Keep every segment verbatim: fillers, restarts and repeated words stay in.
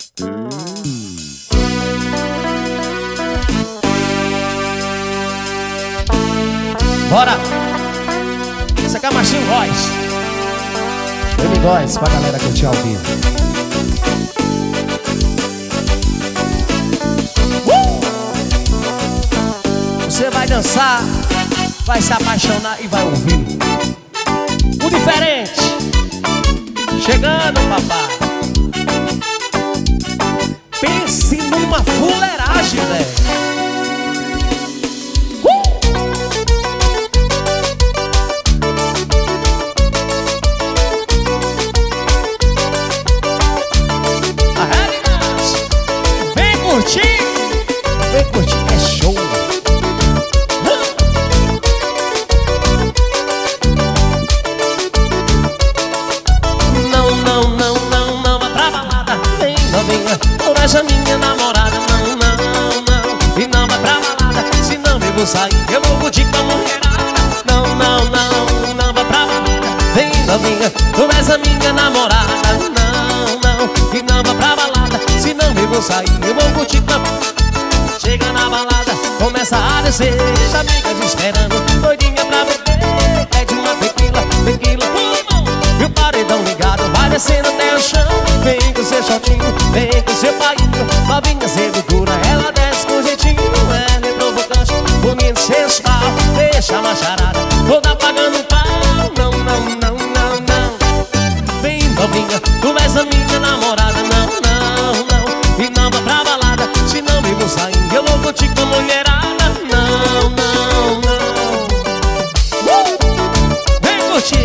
Bora! Isso aqui é Machinho Góis. M Góis pra galera curtir ao vivo. uh! Você vai dançar, vai se apaixonar e vai ouvir o diferente chegando, papai. Pense numa fuleiragem, velho. Vem curtir, é show. Não, não, não, não, não vá pra balada. Vem novinha, não veja minha namorada. Não, não, não, e não vai pra balada. Se não eu vou sair, eu vou curtir com a mulherada. Não, não, não, não vá pra balada. Vem novinha, não veja minha namorada. Não, não, e não vai pra balada. Se não eu vou sair, eu vou curtir com a... Chega na balada, começa a descer. As amigas esperando, doidinha pra beber. Pede uma tequila, tequila, pulmão. E o paredão ligado vai descendo até o chão. Vem com seu shortinho, vem com seu painho. Novinha sedutora, ela desce com jeitinho. Ela é provocante, bonito sensual. Deixa a macharada toda pagando pau. Não, não, não, não, não. Vem novinha, tu és a minha namorada. Não, não, não, e não vá pra balada. Se não me vou sair, eu vou curtir com a mulherada. Não, não, não. uh! Vem curtir.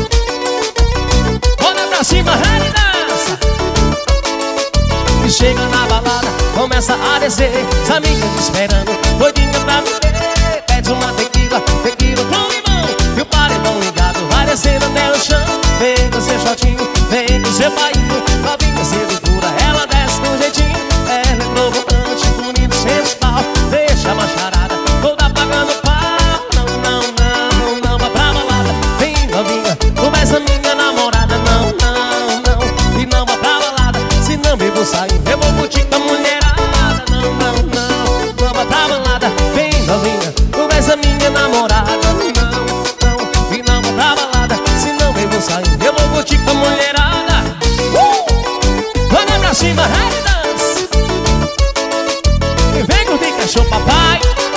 Olha pra cima, rede dança. E chega na balada, começa a descer. As amigas esperando, doidinha pra beber. Pede uma tequila, tequila com limão. E o paredão ligado vai descendo até o chão. Vem com seu shortinho, vem com seu painho. Novinha sedutora, ela desce com jeitinho. Ela é provocante, bonito sensual. Deixa a macharada toda pagando pau. Não, não, não, não vá pra balada. Vem novinha, tu és a minha namorada. Não, não, não, e não vá pra balada. Se não eu vou sair, eu vou curtir com a mulherada. Não, não, não, não vá pra balada. Vem novinha, tu és a minha namorada. Não, não, e não vá pra balada. Se não eu vou sair, eu vou curtir com a mulherada. uh! Olha pra cima, rede dança. Vem curtir que é show, papai.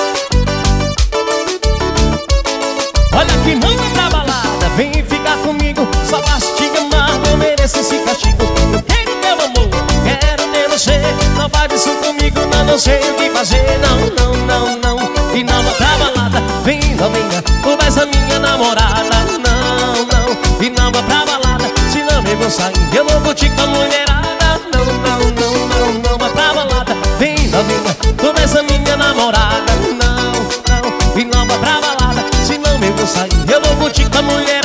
Olha que não vai pra balada. Vem ficar comigo, só basta te amar. Não mereço esse castigo. Eu quero teu amor, quero ter você. Não faz isso comigo, não, não sei o que fazer. Não, não, não, não, e não vai pra balada. Vem novinha, tu és a minha namorada. Não, não, e não vai pra balada. Se não eu vou sair, eu vou curtir com a mulherada. Não, não, não, não, não vai pra balada. Vem novinha, tu és a minha namorada. Não, não, e não vai pra balada. Se não eu vou sair, eu vou curtir com a mulher.